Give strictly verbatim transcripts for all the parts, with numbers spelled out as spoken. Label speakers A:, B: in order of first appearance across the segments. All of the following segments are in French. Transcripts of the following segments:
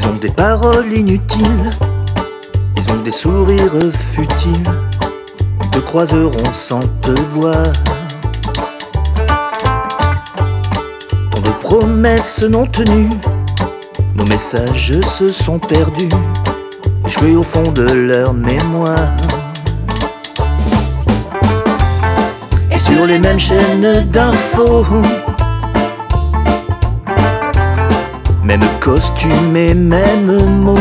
A: Ils ont des paroles inutiles, ils ont des sourires futiles, ils te croiseront sans te voir. Tant de promesses non tenues, nos messages se sont perdus, échoués au fond de leur mémoire. Et sur les mêmes chaînes d'infos, même costume et même mots,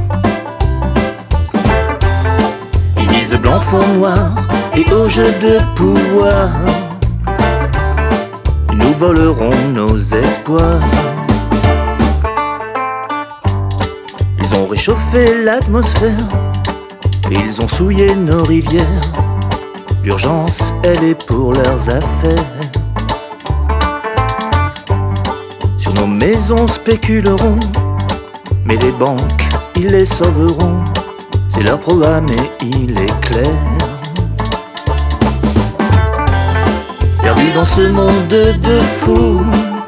A: ils disent blanc fond noir et au jeu de pouvoir, ils nous voleront nos espoirs. Ils ont réchauffé l'atmosphère et ils ont souillé nos rivières. L'urgence, elle est pour leurs affaires. Sur nos maisons spéculeront, mais les banques, ils les sauveront. C'est leur programme et il est clair. Perdus dans ce monde de fous,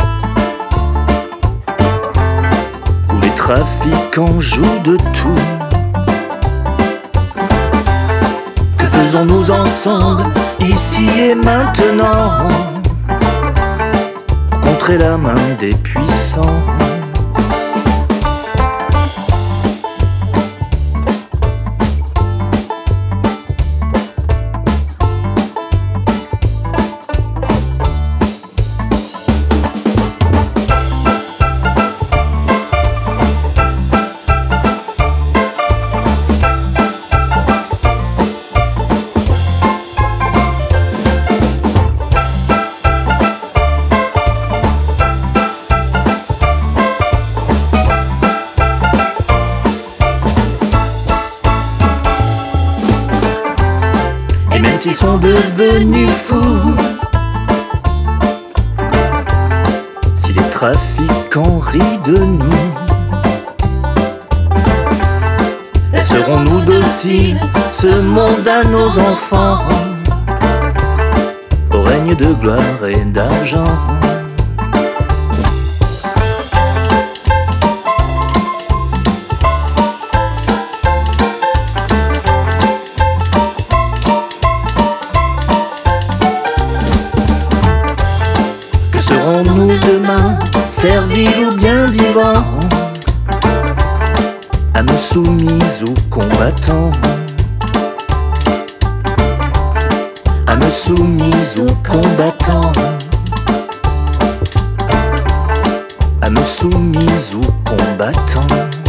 A: où les trafiquants jouent de tout. Que faisons-nous ensemble, ici et maintenant, contrer la main des puissants? Et même s'ils sont devenus fous, si les trafiquants rient de nous, serons-nous dociles, ce monde à nos enfants, au règne de gloire et d'argent? Serons-nous demain servis ou bien vivants, âmes soumises ou combattants, âmes soumises ou combattants, âmes soumises ou combattants?